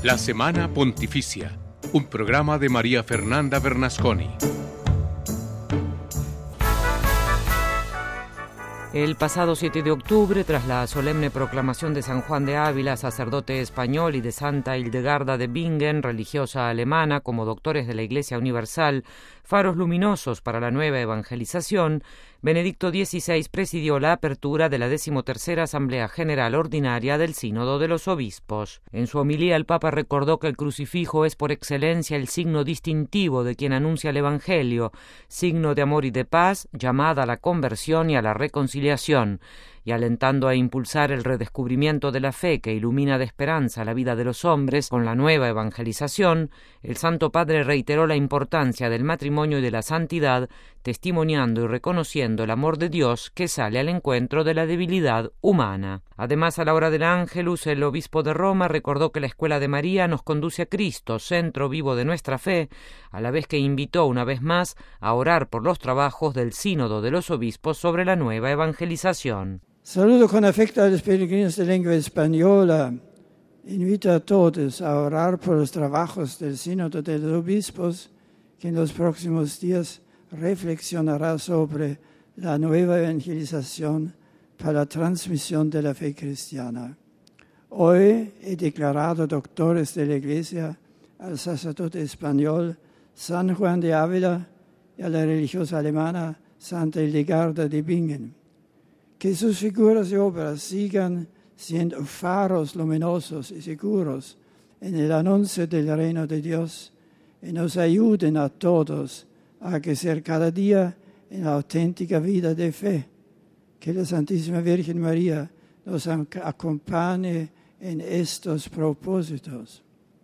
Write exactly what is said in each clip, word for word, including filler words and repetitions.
La Semana Pontificia, un programa de María Fernanda Bernasconi. El pasado siete de octubre, tras la solemne proclamación de San Juan de Ávila, sacerdote español, y de Santa Hildegarda de Bingen, religiosa alemana, como doctores de la Iglesia Universal, faros luminosos para la nueva evangelización, Benedicto dieciséis presidió la apertura de la decimotercera Asamblea General Ordinaria del Sínodo de los Obispos. En su homilía, el Papa recordó que el crucifijo es por excelencia el signo distintivo de quien anuncia el Evangelio, signo de amor y de paz, llamada a la conversión y a la reconciliación, y alentando a impulsar el redescubrimiento de la fe que ilumina de esperanza la vida de los hombres con la nueva evangelización, el Santo Padre reiteró la importancia del matrimonio y de la santidad, testimoniando y reconociendo el amor de Dios que sale al encuentro de la debilidad humana. Además, a la hora del Ángelus, el obispo de Roma recordó que la Escuela de María nos conduce a Cristo, centro vivo de nuestra fe, a la vez que invitó una vez más a orar por los trabajos del Sínodo de los Obispos sobre la nueva evangelización. Saludo con afecto a los peregrinos de lengua española. Invito a todos a orar por los trabajos del Sínodo de los Obispos, que en los próximos días reflexionará sobre la nueva evangelización para la transmisión de la fe cristiana. Hoy he declarado doctores de la Iglesia al sacerdote español San Juan de Ávila y a la religiosa alemana Santa Hildegarda de Bingen. Que sus figuras y obras sigan siendo faros luminosos y seguros en el anuncio del reino de Dios y nos ayuden a todos a crecer cada día en la auténtica vida de fe. Que la Santísima Virgen María nos acompañe en estos propósitos.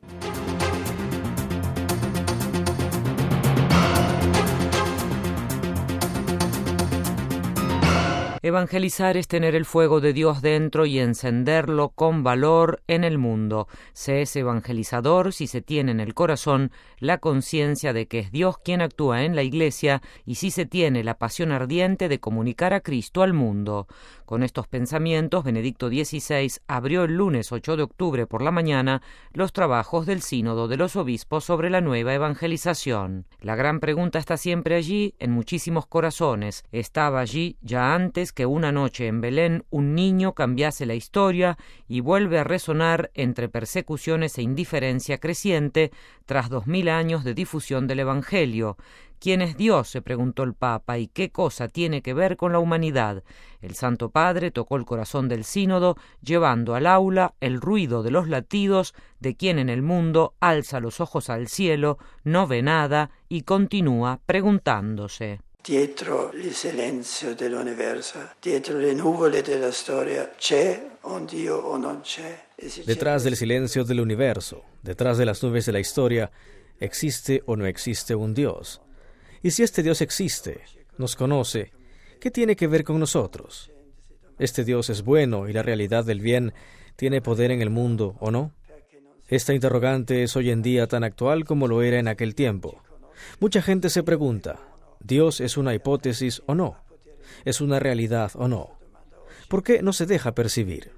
Evangelizar es tener el fuego de Dios dentro y encenderlo con valor en el mundo. Se es evangelizador si se tiene en el corazón la conciencia de que es Dios quien actúa en la Iglesia y si se tiene la pasión ardiente de comunicar a Cristo al mundo. Con estos pensamientos, Benedicto dieciséis abrió el lunes ocho de octubre por la mañana los trabajos del Sínodo de los Obispos sobre la nueva evangelización. La gran pregunta está siempre allí, en muchísimos corazones. Estaba allí ya antes que una noche en Belén un niño cambiase la historia y vuelve a resonar entre persecuciones e indiferencia creciente tras dos mil años de difusión del Evangelio. ¿Quién es Dios?, se preguntó el Papa, ¿y qué cosa tiene que ver con la humanidad? El Santo Padre tocó el corazón del sínodo, llevando al aula el ruido de los latidos de quien en el mundo alza los ojos al cielo, no ve nada y continúa preguntándose. Dietro il silenzio dell'universo, dietro le nuvole della storia, c'è un Dio o non c'è. Detrás del silencio del universo, detrás de las nubes de la historia, ¿existe o no existe un Dios? Y si este Dios existe, nos conoce, ¿qué tiene que ver con nosotros? ¿Este Dios es bueno y la realidad del bien tiene poder en el mundo o no? Esta interrogante es hoy en día tan actual como lo era en aquel tiempo. Mucha gente se pregunta, ¿Dios es una hipótesis o no? ¿Es una realidad o no? ¿Por qué no se deja percibir?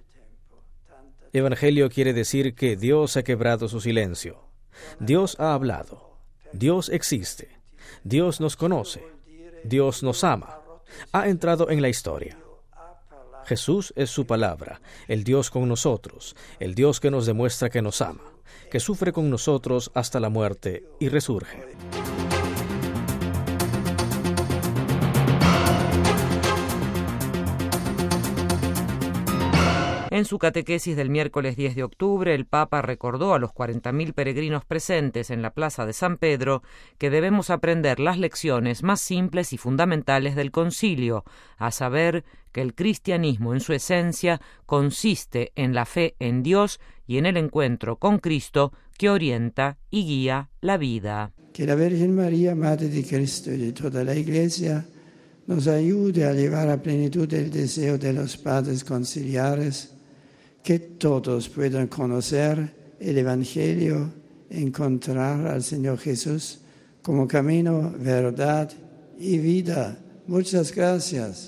Evangelio quiere decir que Dios ha quebrado su silencio. Dios ha hablado. Dios existe. Dios nos conoce. Dios nos ama. Ha entrado en la historia. Jesús es su palabra, el Dios con nosotros, el Dios que nos demuestra que nos ama, que sufre con nosotros hasta la muerte y resurge. En su catequesis del miércoles diez de octubre, el Papa recordó a los cuarenta mil peregrinos presentes en la plaza de San Pedro que debemos aprender las lecciones más simples y fundamentales del concilio, a saber que el cristianismo en su esencia consiste en la fe en Dios y en el encuentro con Cristo que orienta y guía la vida. Que la Virgen María, Madre de Cristo y de toda la Iglesia, nos ayude a llevar a plenitud el deseo de los padres conciliares, que todos puedan conocer el Evangelio, encontrar al Señor Jesús como camino, verdad y vida. Muchas gracias.